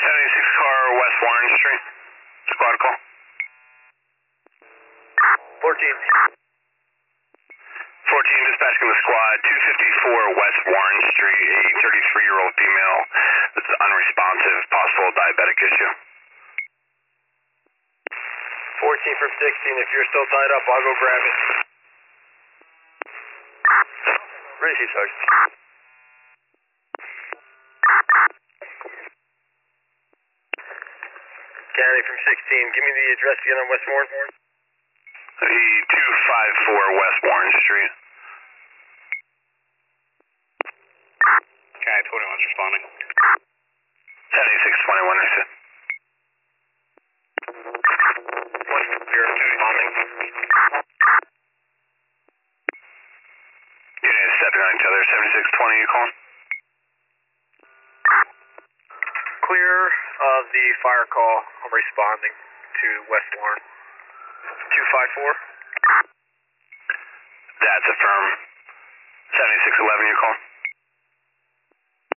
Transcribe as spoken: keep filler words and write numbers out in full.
seventy-six car West Warren Street. Squad call. fourteen. fourteen dispatching the squad. two fifty-four West Warren Street. A thirty-three-year-old female that's unresponsive. Possible diabetic issue. fourteen from sixteen. If you're still tied up, I'll go grab it. Receive, Sergeant. Kennedy from sixteen. Give me the address again on West Warren. The two fifty-four West Warren Street. Okay, twenty-one's responding. seventy-six twenty-one, I said. What's the clear responding? Unit stepping on each other. seventy-six twenty, you calling? Clear of the fire call. I'm responding to West Warren. two five four. That's affirm. seventy-six eleven, you calling?